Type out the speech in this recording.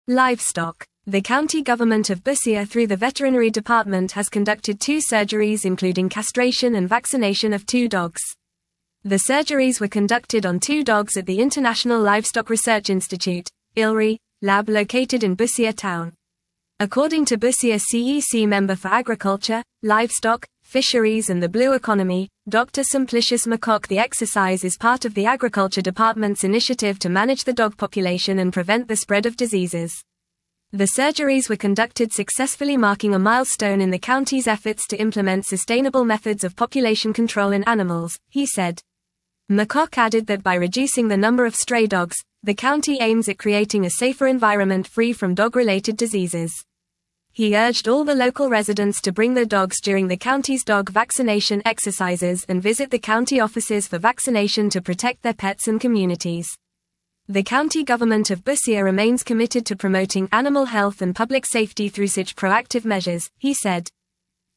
Livestock. The county government of Busia through the veterinary department has conducted 2 surgeries including castration and vaccination of 2 dogs. The surgeries were conducted on 2 dogs at the International Livestock Research Institute, ILRI, lab located in Busia town. According to Busia CEC member for Agriculture, Livestock, Fisheries and the Blue Economy, Dr. Simplicius McCock, the exercise is part of the Agriculture Department's initiative to manage the dog population and prevent the spread of diseases. The surgeries were conducted successfully, marking a milestone in the county's efforts to implement sustainable methods of population control in animals, he said. McCock added that by reducing the number of stray dogs, the county aims at creating a safer environment free from dog-related diseases. He urged all the local residents to bring their dogs during the county's dog vaccination exercises and visit the county offices for vaccination to protect their pets and communities. The county government of Busia remains committed to promoting animal health and public safety through such proactive measures, he said.